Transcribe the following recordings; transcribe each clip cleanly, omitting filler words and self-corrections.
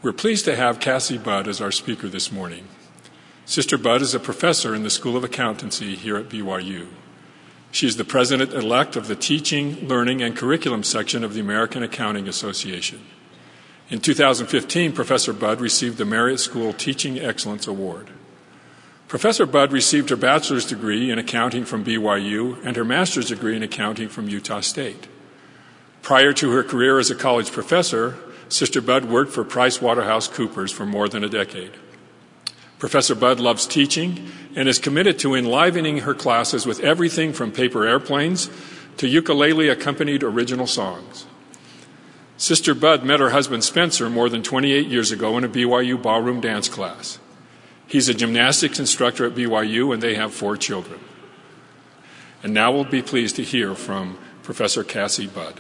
We're pleased to have Cassie Budd as our speaker this morning. Sister Budd is a professor in the School of Accountancy here at BYU. She is the president-elect of the Teaching, Learning, and Curriculum section of the American Accounting Association. In 2015, Professor Budd received the Marriott School Teaching Excellence Award. Professor Budd received her bachelor's degree in accounting from BYU and her master's degree in accounting from Utah State. Prior to her career as a college professor, Sister Budd worked for PricewaterhouseCoopers for more than a decade. Professor Budd loves teaching and is committed to enlivening her classes with everything from paper airplanes to ukulele-accompanied original songs. Sister Budd met her husband Spencer more than 28 years ago in a BYU ballroom dance class. He's a gymnastics instructor at BYU, and they have 4 children. And now we'll be pleased to hear from Professor Cassie Budd.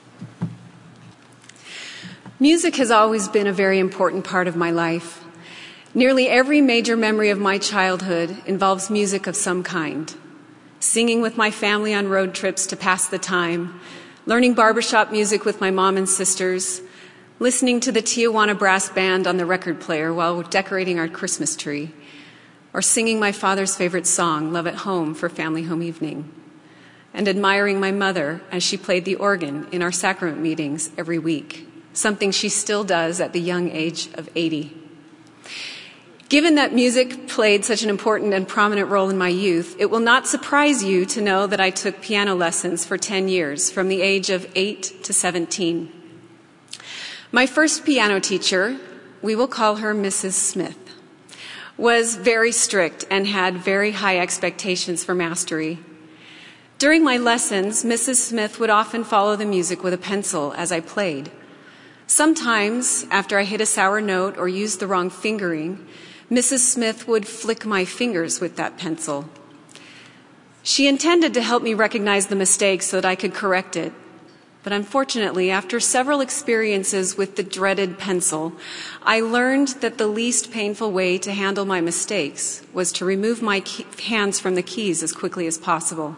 Music has always been a very important part of my life. Nearly every major memory of my childhood involves music of some kind. Singing with my family on road trips to pass the time, learning barbershop music with my mom and sisters, listening to the Tijuana Brass Band on the record player while decorating our Christmas tree, or singing my father's favorite song, Love at Home, for family home evening, and admiring my mother as she played the organ in our sacrament meetings every week, something she still does at the young age of 80. Given that music played such an important and prominent role in my youth, it will not surprise you to know that I took piano lessons for 10 years, from the age of 8 to 17. My first piano teacher, we will call her Mrs. Smith, was very strict and had very high expectations for mastery. During my lessons, Mrs. Smith would often follow the music with a pencil as I played. Sometimes, after I hit a sour note or used the wrong fingering, Mrs. Smith would flick my fingers with that pencil. She intended to help me recognize the mistake so that I could correct it. But unfortunately, after several experiences with the dreaded pencil, I learned that the least painful way to handle my mistakes was to remove my hands from the keys as quickly as possible.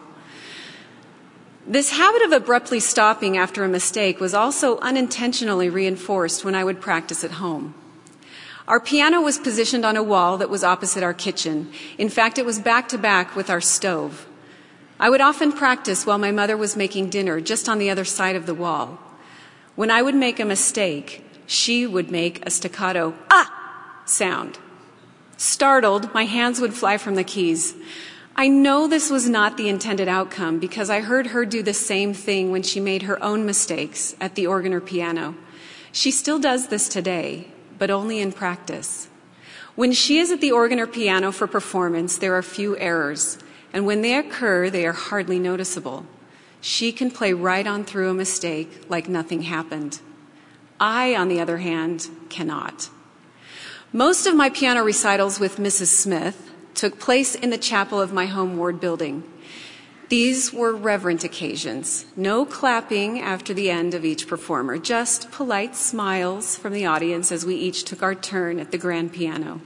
This habit of abruptly stopping after a mistake was also unintentionally reinforced when I would practice at home. Our piano was positioned on a wall that was opposite our kitchen. In fact, it was back to back with our stove. I would often practice while my mother was making dinner just on the other side of the wall. When I would make a mistake, she would make a staccato "ah" sound. Startled, my hands would fly from the keys. I know this was not the intended outcome because I heard her do the same thing when she made her own mistakes at the organ or piano. She still does this today, but only in practice. When she is at the organ or piano for performance, there are few errors, and when they occur, they are hardly noticeable. She can play right on through a mistake like nothing happened. I, on the other hand, cannot. Most of my piano recitals with Mrs. Smith took place in the chapel of my home ward building. These were reverent occasions. No clapping after the end of each performer, just polite smiles from the audience as we each took our turn at the grand piano.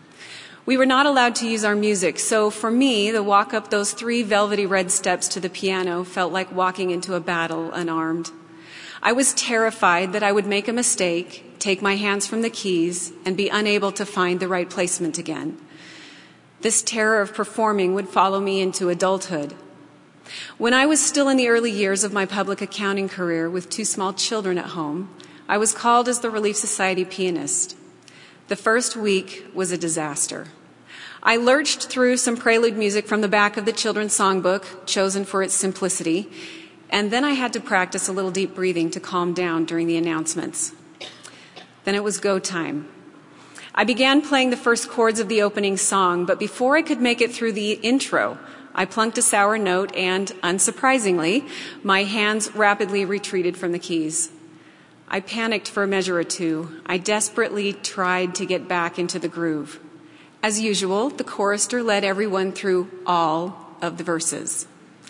We were not allowed to use our music, so for me, the walk up those 3 velvety red steps to the piano felt like walking into a battle unarmed. I was terrified that I would make a mistake, take my hands from the keys, and be unable to find the right placement again. This terror of performing would follow me into adulthood. When I was still in the early years of my public accounting career with 2 small children at home, I was called as the Relief Society pianist. The first week was a disaster. I lurched through some prelude music from the back of the children's songbook, chosen for its simplicity, and then I had to practice a little deep breathing to calm down during the announcements. Then it was go time. I began playing the first chords of the opening song, but before I could make it through the intro, I plunked a sour note and, unsurprisingly, my hands rapidly retreated from the keys. I panicked for a measure or 2. I desperately tried to get back into the groove. As usual, the chorister led everyone through all of the verses.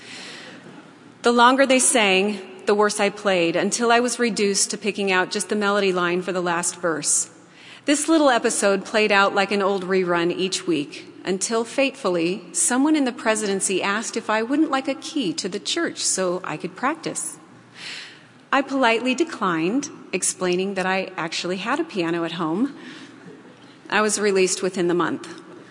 The longer they sang, the worse I played, until I was reduced to picking out just the melody line for the last verse. This little episode played out like an old rerun each week, until fatefully, someone in the presidency asked if I wouldn't like a key to the church so I could practice. I politely declined, explaining that I actually had a piano at home. I was released within the month.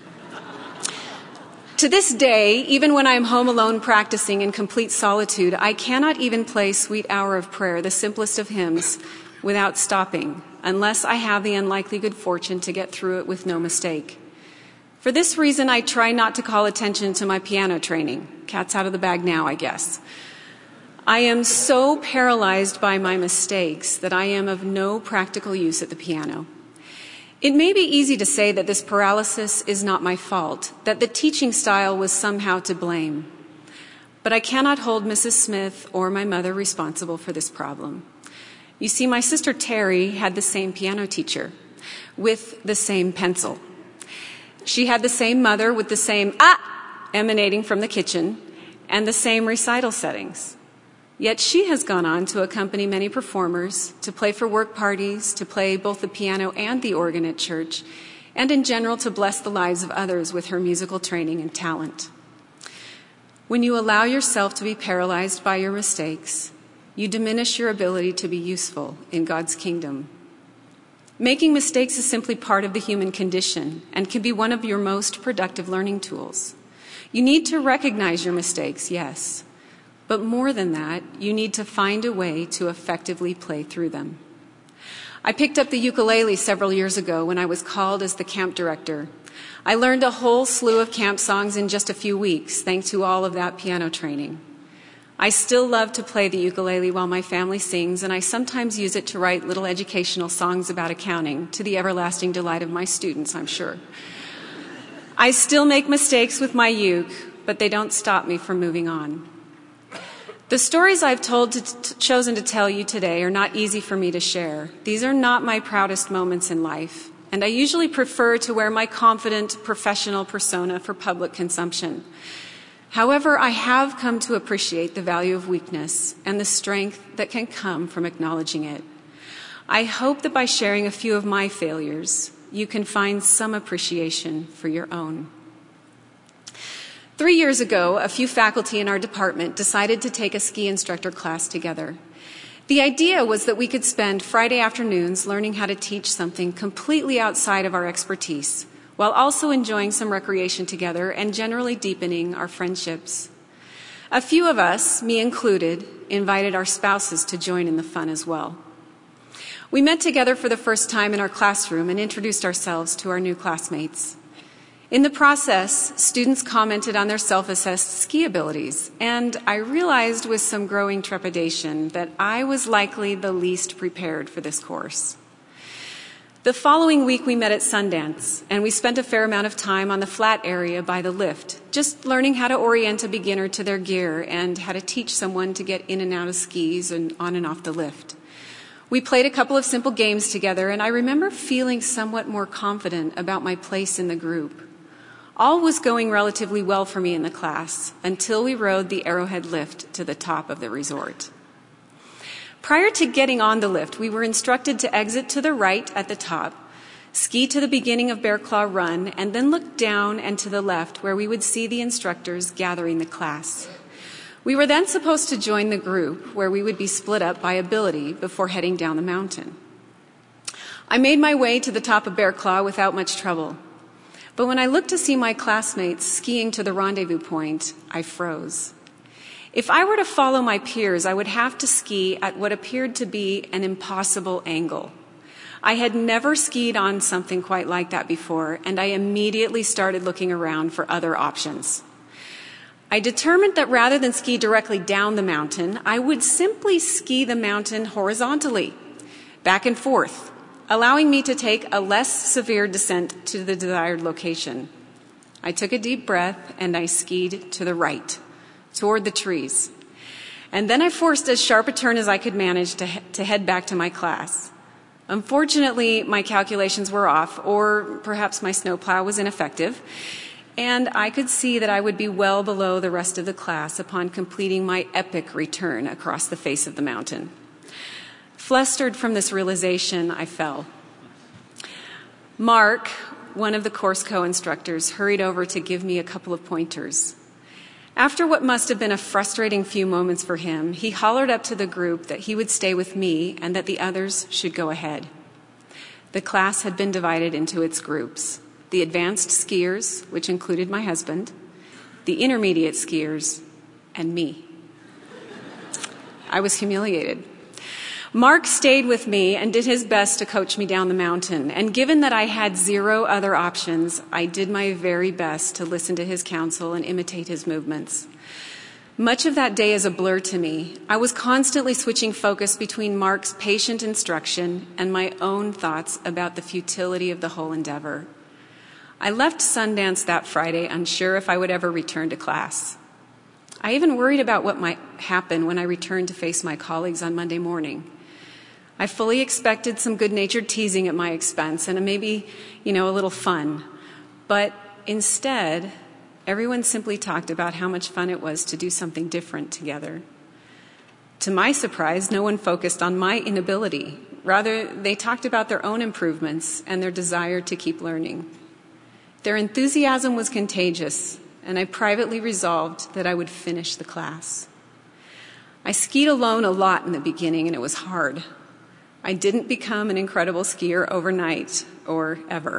To this day, even when I am home alone practicing in complete solitude, I cannot even play Sweet Hour of Prayer, the simplest of hymns, without stopping, unless I have the unlikely good fortune to get through it with no mistake. For this reason, I try not to call attention to my piano training. Cat's out of the bag now, I guess. I am so paralyzed by my mistakes that I am of no practical use at the piano. It may be easy to say that this paralysis is not my fault, that the teaching style was somehow to blame. But I cannot hold Mrs. Smith or my mother responsible for this problem. You see, my sister Terry had the same piano teacher with the same pencil. She had the same mother with the same emanating from the kitchen and the same recital settings. Yet she has gone on to accompany many performers, to play for work parties, to play both the piano and the organ at church, and in general to bless the lives of others with her musical training and talent. When you allow yourself to be paralyzed by your mistakes, you diminish your ability to be useful in God's kingdom. Making mistakes is simply part of the human condition and can be one of your most productive learning tools. You need to recognize your mistakes, yes. But more than that, you need to find a way to effectively play through them. I picked up the ukulele several years ago when I was called as the camp director. I learned a whole slew of camp songs in just a few weeks, thanks to all of that piano training. I still love to play the ukulele while my family sings, and I sometimes use it to write little educational songs about accounting, to the everlasting delight of my students, I'm sure. I still make mistakes with my uke, but they don't stop me from moving on. The stories I've chosen to tell you today are not easy for me to share. These are not my proudest moments in life, and I usually prefer to wear my confident professional persona for public consumption. However, I have come to appreciate the value of weakness and the strength that can come from acknowledging it. I hope that by sharing a few of my failures, you can find some appreciation for your own. 3 years ago, a few faculty in our department decided to take a ski instructor class together. The idea was that we could spend Friday afternoons learning how to teach something completely outside of our expertise, while also enjoying some recreation together and generally deepening our friendships. A few of us, me included, invited our spouses to join in the fun as well. We met together for the first time in our classroom and introduced ourselves to our new classmates. In the process, students commented on their self-assessed ski abilities, and I realized with some growing trepidation that I was likely the least prepared for this course. The following week, we met at Sundance, and we spent a fair amount of time on the flat area by the lift, just learning how to orient a beginner to their gear and how to teach someone to get in and out of skis and on and off the lift. We played a couple of simple games together, and I remember feeling somewhat more confident about my place in the group. All was going relatively well for me in the class until we rode the Arrowhead lift to the top of the resort. Prior to getting on the lift, we were instructed to exit to the right at the top, ski to the beginning of Bear Claw Run, and then look down and to the left where we would see the instructors gathering the class. We were then supposed to join the group where we would be split up by ability before heading down the mountain. I made my way to the top of Bear Claw without much trouble. But when I looked to see my classmates skiing to the rendezvous point, I froze. If I were to follow my peers, I would have to ski at what appeared to be an impossible angle. I had never skied on something quite like that before, and I immediately started looking around for other options. I determined that rather than ski directly down the mountain, I would simply ski the mountain horizontally, back and forth, allowing me to take a less severe descent to the desired location. I took a deep breath and I skied to the right, toward the trees. And then I forced as sharp a turn as I could manage to head back to my class. Unfortunately, my calculations were off, or perhaps my snowplow was ineffective, and I could see that I would be well below the rest of the class upon completing my epic return across the face of the mountain. Flustered from this realization, I fell. Mark, one of the course co-instructors, hurried over to give me a couple of pointers. After what must have been a frustrating few moments for him, he hollered up to the group that he would stay with me and that the others should go ahead. The class had been divided into its groups: the advanced skiers, which included my husband, the intermediate skiers, and me. I was humiliated. Mark stayed with me and did his best to coach me down the mountain, and given that I had zero other options, I did my very best to listen to his counsel and imitate his movements. Much of that day is a blur to me. I was constantly switching focus between Mark's patient instruction and my own thoughts about the futility of the whole endeavor. I left Sundance that Friday unsure if I would ever return to class. I even worried about what might happen when I returned to face my colleagues on Monday morning. I fully expected some good-natured teasing at my expense and maybe, a little fun. But instead, everyone simply talked about how much fun it was to do something different together. To my surprise, no one focused on my inability. Rather, they talked about their own improvements and their desire to keep learning. Their enthusiasm was contagious, and I privately resolved that I would finish the class. I skied alone a lot in the beginning, and it was hard. I didn't become an incredible skier overnight or ever.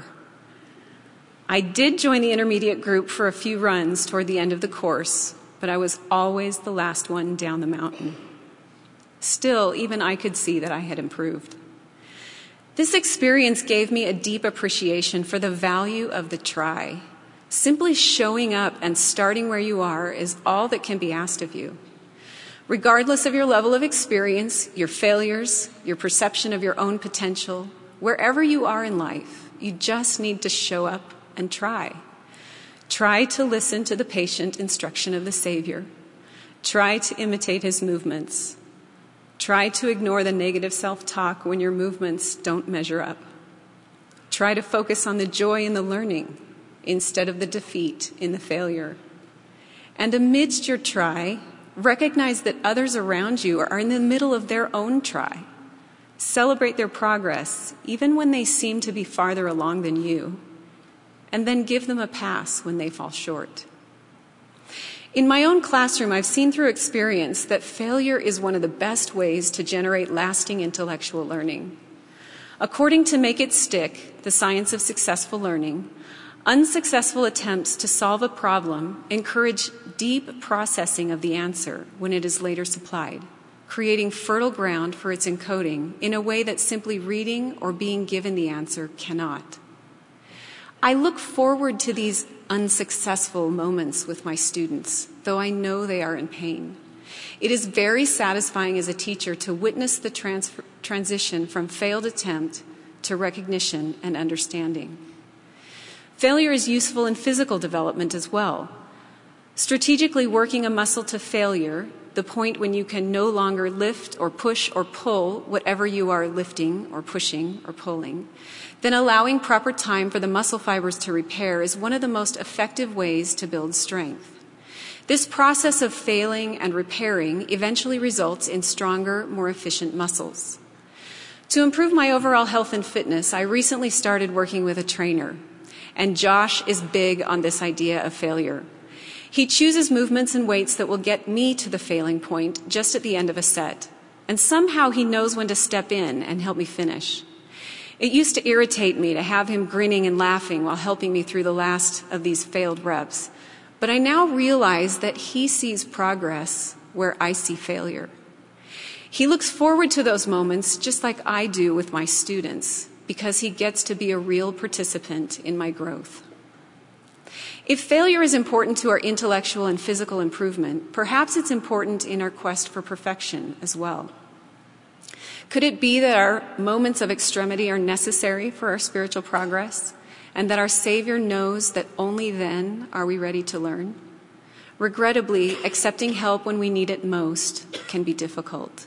I did join the intermediate group for a few runs toward the end of the course, but I was always the last one down the mountain. Still, even I could see that I had improved. This experience gave me a deep appreciation for the value of the try. Simply showing up and starting where you are is all that can be asked of you. Regardless of your level of experience, your failures, your perception of your own potential, wherever you are in life, you just need to show up and try. Try to listen to the patient instruction of the Savior. Try to imitate his movements. Try to ignore the negative self-talk when your movements don't measure up. Try to focus on the joy in the learning instead of the defeat in the failure. And amidst your try, recognize that others around you are in the middle of their own try. Celebrate their progress, even when they seem to be farther along than you, and then give them a pass when they fall short. In my own classroom, I've seen through experience that failure is one of the best ways to generate lasting intellectual learning. According to Make It Stick, the science of successful learning, unsuccessful attempts to solve a problem encourage deep processing of the answer when it is later supplied, creating fertile ground for its encoding in a way that simply reading or being given the answer cannot. I look forward to these unsuccessful moments with my students, though I know they are in pain. It is very satisfying as a teacher to witness the transition from failed attempt to recognition and understanding. Failure is useful in physical development as well. Strategically working a muscle to failure, the point when you can no longer lift or push or pull whatever you are lifting or pushing or pulling, then allowing proper time for the muscle fibers to repair is one of the most effective ways to build strength. This process of failing and repairing eventually results in stronger, more efficient muscles. To improve my overall health and fitness, I recently started working with a trainer, and Josh is big on this idea of failure. He chooses movements and weights that will get me to the failing point just at the end of a set, and somehow he knows when to step in and help me finish. It used to irritate me to have him grinning and laughing while helping me through the last of these failed reps, but I now realize that he sees progress where I see failure. He looks forward to those moments just like I do with my students, because he gets to be a real participant in my growth. If failure is important to our intellectual and physical improvement, perhaps it's important in our quest for perfection as well. Could it be that our moments of extremity are necessary for our spiritual progress, and that our Savior knows that only then are we ready to learn? Regrettably, accepting help when we need it most can be difficult.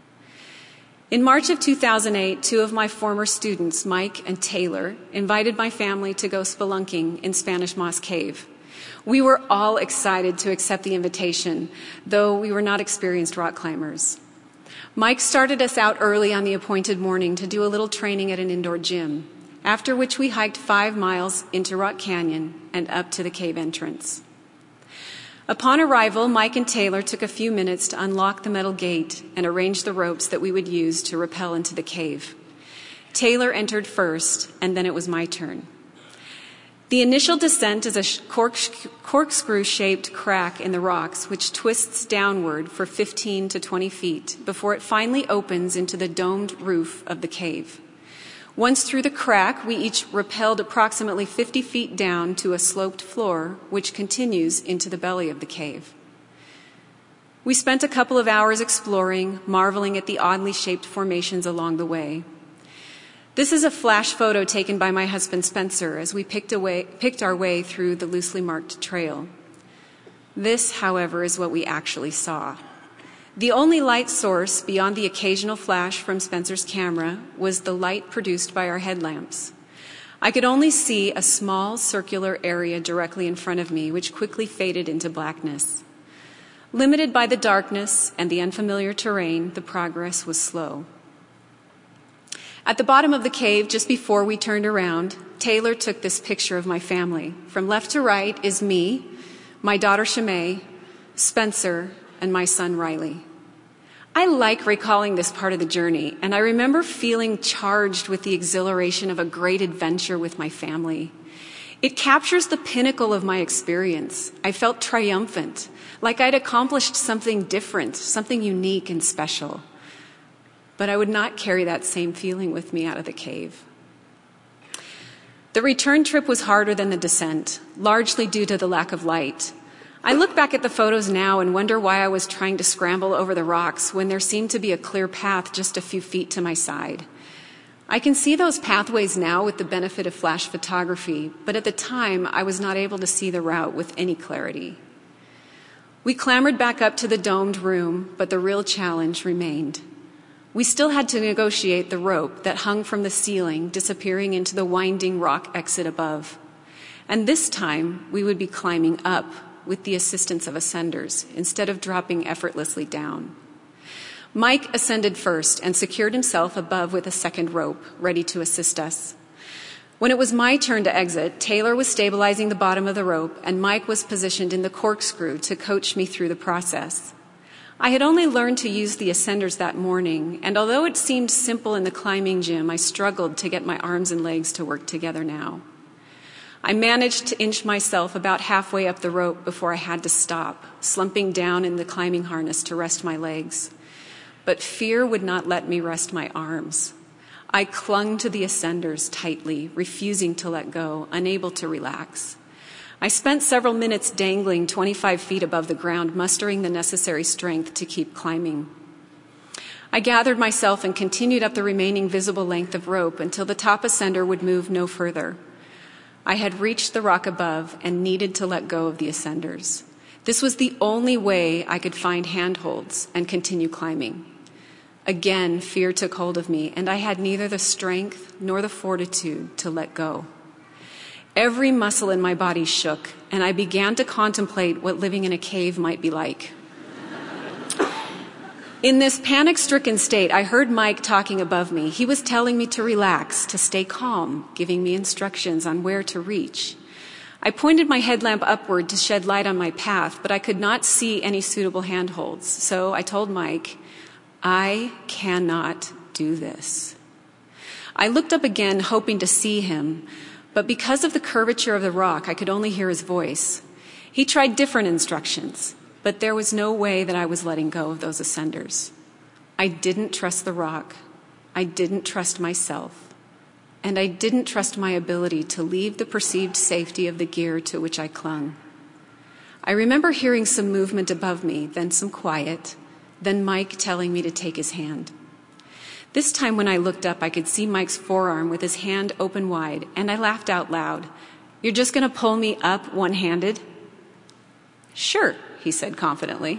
In March of 2008, two of my former students, Mike and Taylor, invited my family to go spelunking in Spanish Moss Cave. We were all excited to accept the invitation, though we were not experienced rock climbers. Mike started us out early on the appointed morning to do a little training at an indoor gym, after which we hiked 5 miles into Rock Canyon and up to the cave entrance. Upon arrival, Mike and Taylor took a few minutes to unlock the metal gate and arrange the ropes that we would use to rappel into the cave. Taylor entered first, and then it was my turn. The initial descent is a corkscrew-shaped crack in the rocks, which twists downward for 15 to 20 feet before it finally opens into the domed roof of the cave. Once through the crack, we each rappelled approximately 50 feet down to a sloped floor, which continues into the belly of the cave. We spent a couple of hours exploring, marveling at the oddly shaped formations along the way. This is a flash photo taken by my husband Spencer as we picked our way through the loosely marked trail. This, however, is what we actually saw. The only light source beyond the occasional flash from Spencer's camera was the light produced by our headlamps. I could only see a small circular area directly in front of me, which quickly faded into blackness. Limited by the darkness and the unfamiliar terrain, the progress was slow. At the bottom of the cave, just before we turned around, Taylor took this picture of my family. From left to right is me, my daughter Shimei, Spencer, and my son Riley. I like recalling this part of the journey, and I remember feeling charged with the exhilaration of a great adventure with my family. It captures the pinnacle of my experience. I felt triumphant, like I'd accomplished something different, something unique and special. But I would not carry that same feeling with me out of the cave. The return trip was harder than the descent, largely due to the lack of light. I look back at the photos now and wonder why I was trying to scramble over the rocks when there seemed to be a clear path just a few feet to my side. I can see those pathways now with the benefit of flash photography, but at the time I was not able to see the route with any clarity. We clambered back up to the domed room, but the real challenge remained. We still had to negotiate the rope that hung from the ceiling, disappearing into the winding rock exit above. And this time, we would be climbing up with the assistance of ascenders, instead of dropping effortlessly down. Mike ascended first and secured himself above with a second rope, ready to assist us. When it was my turn to exit, Taylor was stabilizing the bottom of the rope, and Mike was positioned in the corkscrew to coach me through the process. I had only learned to use the ascenders that morning, and although it seemed simple in the climbing gym, I struggled to get my arms and legs to work together now. I managed to inch myself about halfway up the rope before I had to stop, slumping down in the climbing harness to rest my legs. But fear would not let me rest my arms. I clung to the ascenders tightly, refusing to let go, unable to relax. I spent several minutes dangling 25 feet above the ground, mustering the necessary strength to keep climbing. I gathered myself and continued up the remaining visible length of rope until the top ascender would move no further. I had reached the rock above and needed to let go of the ascenders. This was the only way I could find handholds and continue climbing. Again, fear took hold of me, and I had neither the strength nor the fortitude to let go. Every muscle in my body shook, and I began to contemplate what living in a cave might be like. In this panic-stricken state, I heard Mike talking above me. He was telling me to relax, to stay calm, giving me instructions on where to reach. I pointed my headlamp upward to shed light on my path, but I could not see any suitable handholds. So I told Mike, I cannot do this. I looked up again, hoping to see him, but because of the curvature of the rock, I could only hear his voice. He tried different instructions, but there was no way that I was letting go of those ascenders. I didn't trust the rock. I didn't trust myself. And I didn't trust my ability to leave the perceived safety of the gear to which I clung. I remember hearing some movement above me, then some quiet, then Mike telling me to take his hand. This time when I looked up, I could see Mike's forearm with his hand open wide, and I laughed out loud. You're just going to pull me up one-handed? Sure, he said confidently.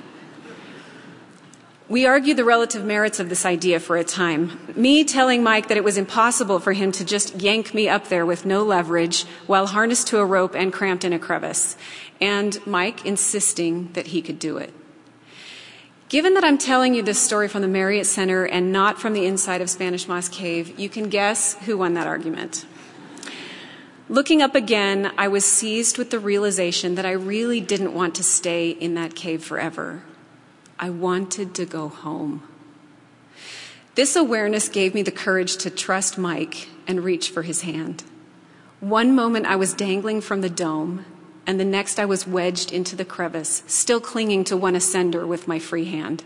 We argued the relative merits of this idea for a time, me telling Mike that it was impossible for him to just yank me up there with no leverage while harnessed to a rope and cramped in a crevice, and Mike insisting that he could do it. Given that I'm telling you this story from the Marriott Center and not from the inside of Spanish Moss Cave, you can guess who won that argument. Looking up again, I was seized with the realization that I really didn't want to stay in that cave forever. I wanted to go home. This awareness gave me the courage to trust Mike and reach for his hand. One moment I was dangling from the dome, and the next I was wedged into the crevice, still clinging to one ascender with my free hand.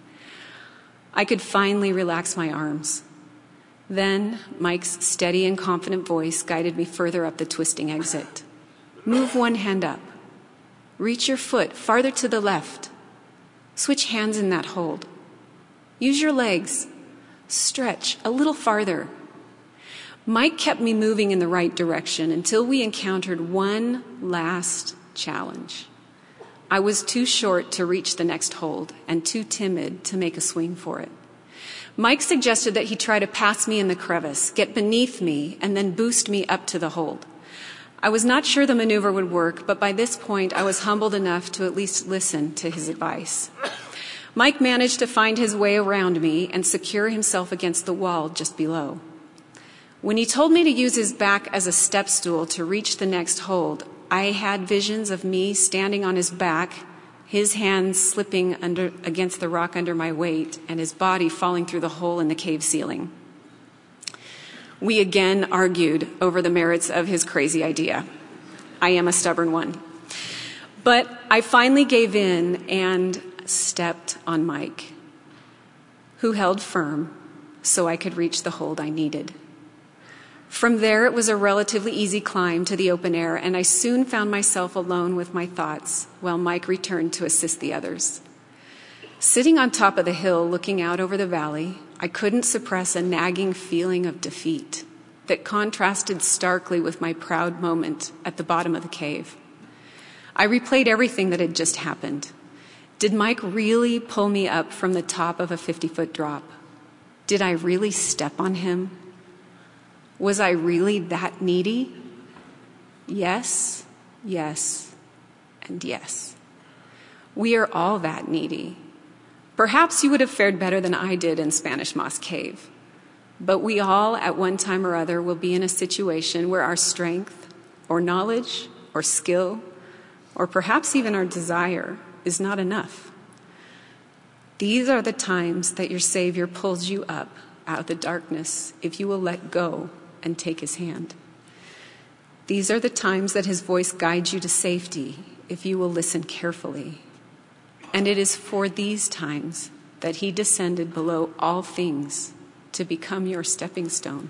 I could finally relax my arms. Then Mike's steady and confident voice guided me further up the twisting exit. Move one hand up. Reach your foot farther to the left. Switch hands in that hold. Use your legs. Stretch a little farther. Mike kept me moving in the right direction until we encountered one last challenge. I was too short to reach the next hold and too timid to make a swing for it. Mike suggested that he try to pass me in the crevice, get beneath me, and then boost me up to the hold. I was not sure the maneuver would work, but by this point I was humbled enough to at least listen to his advice. Mike managed to find his way around me and secure himself against the wall just below. When he told me to use his back as a step stool to reach the next hold, I had visions of me standing on his back, his hands slipping against the rock under my weight, and his body falling through the hole in the cave ceiling. We again argued over the merits of his crazy idea. I am a stubborn one. But I finally gave in and stepped on Mike, who held firm so I could reach the hold I needed. From there, it was a relatively easy climb to the open air, and I soon found myself alone with my thoughts while Mike returned to assist the others. Sitting on top of the hill, looking out over the valley, I couldn't suppress a nagging feeling of defeat that contrasted starkly with my proud moment at the bottom of the cave. I replayed everything that had just happened. Did Mike really pull me up from the top of a 50-foot drop? Did I really step on him? Was I really that needy? Yes, yes, and yes. We are all that needy. Perhaps you would have fared better than I did in Spanish Moss Cave. But we all, at one time or other, will be in a situation where our strength, or knowledge, or skill, or perhaps even our desire is not enough. These are the times that your Savior pulls you up out of the darkness if you will let go and take his hand. These are the times that his voice guides you to safety if you will listen carefully. And it is for these times that he descended below all things to become your stepping stone.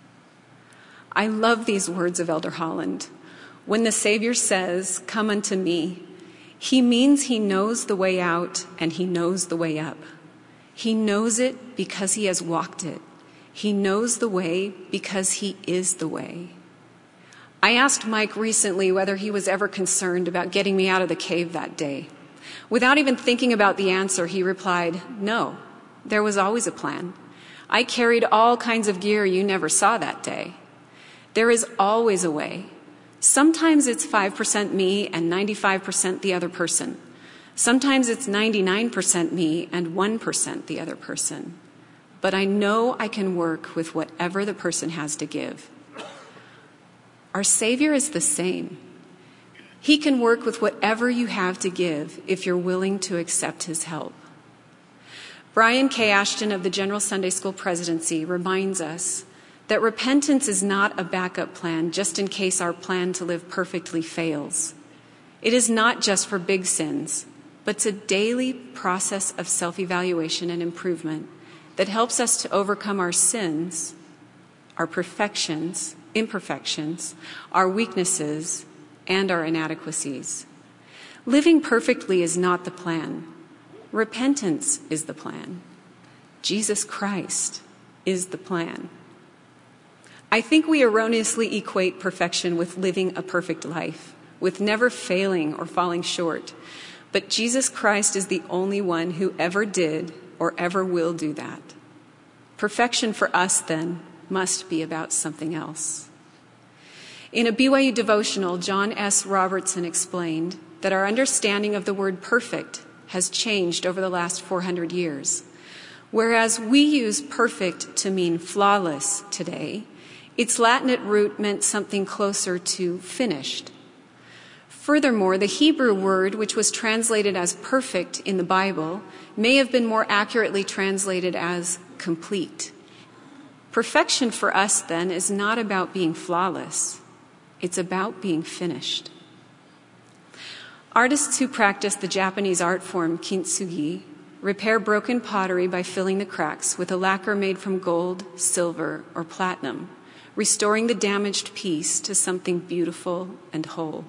I love these words of Elder Holland. When the Savior says, "Come unto me," he means he knows the way out and he knows the way up. He knows it because he has walked it. He knows the way because he is the way. I asked Mike recently whether he was ever concerned about getting me out of the cave that day. Without even thinking about the answer, he replied, "No, there was always a plan. I carried all kinds of gear you never saw that day. There is always a way. Sometimes it's 5% me and 95% the other person. Sometimes it's 99% me and 1% the other person. But I know I can work with whatever the person has to give." Our Savior is the same. He can work with whatever you have to give if you're willing to accept his help. Brian K. Ashton of the General Sunday School Presidency reminds us that repentance is not a backup plan just in case our plan to live perfectly fails. It is not just for big sins, but it's a daily process of self-evaluation and improvement that helps us to overcome our sins, our imperfections, our weaknesses, and our inadequacies. Living perfectly is not the plan. Repentance is the plan. Jesus Christ is the plan. I think we erroneously equate perfection with living a perfect life, with never failing or falling short. But Jesus Christ is the only one who ever did or ever will do that. Perfection for us, then, must be about something else. In a BYU devotional, John S. Robertson explained that our understanding of the word perfect has changed over the last 400 years. Whereas we use perfect to mean flawless today, Its Latinate root meant something closer to finished. Furthermore, the Hebrew word, which was translated as perfect in the Bible, may have been more accurately translated as complete. Perfection for us, then, is not about being flawless. It's about being finished. Artists who practice the Japanese art form kintsugi repair broken pottery by filling the cracks with a lacquer made from gold, silver, or platinum, restoring the damaged piece to something beautiful and whole.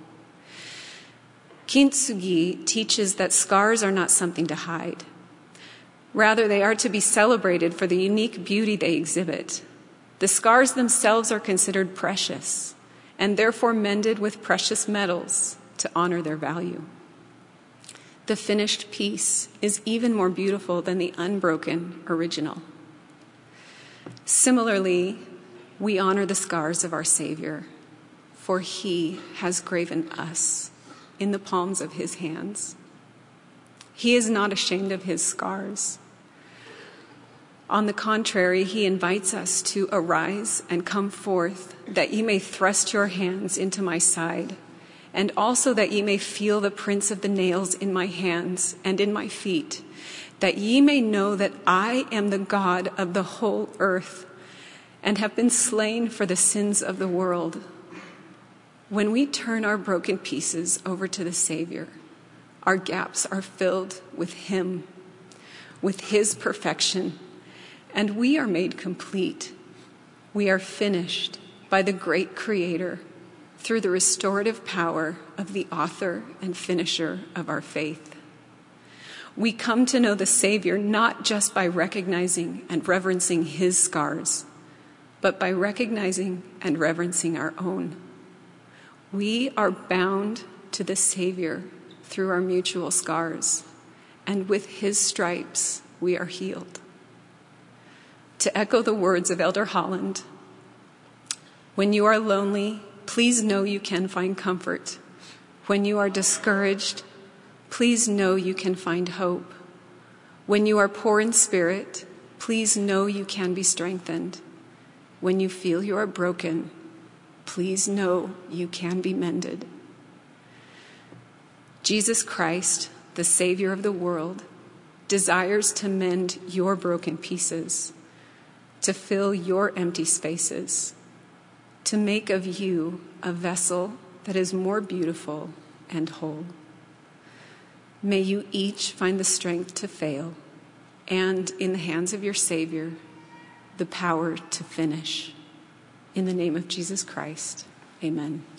Kintsugi teaches that scars are not something to hide. Rather, they are to be celebrated for the unique beauty they exhibit. The scars themselves are considered precious and therefore mended with precious metals to honor their value. The finished piece is even more beautiful than the unbroken original. Similarly, we honor the scars of our Savior, for he has graven us in the palms of his hands. He is not ashamed of his scars. On the contrary, he invites us to arise and come forth, that ye may thrust your hands into my side, and also that ye may feel the prints of the nails in my hands and in my feet, that ye may know that I am the God of the whole earth, and have been slain for the sins of the world. When we turn our broken pieces over to the Savior, our gaps are filled with him, with his perfection, and we are made complete. We are finished by the great Creator through the restorative power of the author and finisher of our faith. We come to know the Savior not just by recognizing and reverencing his scars, but by recognizing and reverencing our own. We are bound to the Savior through our mutual scars, and with his stripes we are healed. To echo the words of Elder Holland, when you are lonely, please know you can find comfort. When you are discouraged, please know you can find hope. When you are poor in spirit, please know you can be strengthened. When you feel you are broken, please know you can be mended. Jesus Christ, the Savior of the world, desires to mend your broken pieces, to fill your empty spaces, to make of you a vessel that is more beautiful and whole. May you each find the strength to fail, and in the hands of your Savior, the power to finish. In the name of Jesus Christ, amen.